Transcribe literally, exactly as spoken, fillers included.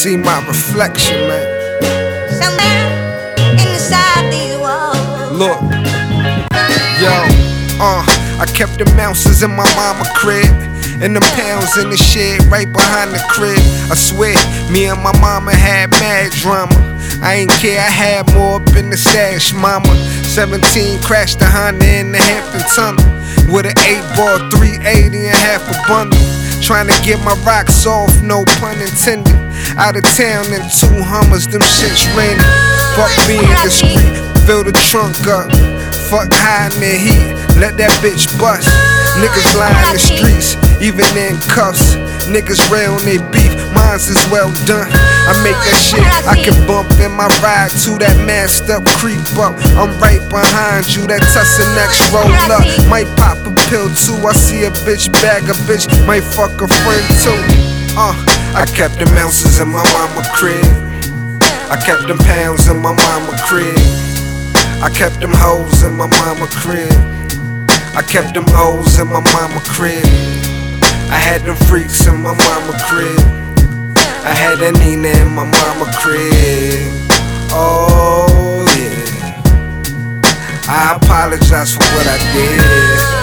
see my reflection, man. Somewhere inside these walls. Look, yo, uh, I kept them ounces in my mama crib, and them pounds in the shed right behind the crib. I swear, me and my mama had mad drama. I ain't care, I had more up in the stash, mama. Seventeen, crashed the Honda in the Hampton Tunnel with an eight ball, three eighty and half a bundle. Trying to get my rocks off, no pun intended. Out of town in two Hummers, them shits rented. Fuck being discreet, fill the trunk up. Fuck hiding the heat, let that bitch bust. Niggas lie in the streets, even in cuffs. Niggas rail on they beef, mine's is well done. I make that shit, I can bump in my ride to that masked up creep up. I'm right behind you, that Tussin X roll up. Might pop a pill too, I see a bitch bag a bitch, might fuck a friend too. Uh, I kept them ounces in my mama crib, I kept them pounds in my mama crib, I kept them hoes in my mama crib, I kept them hoes in my mama crib. I had them freaks in my mama crib, I had that Nina in my mama crib. Oh yeah, I apologize for what I did.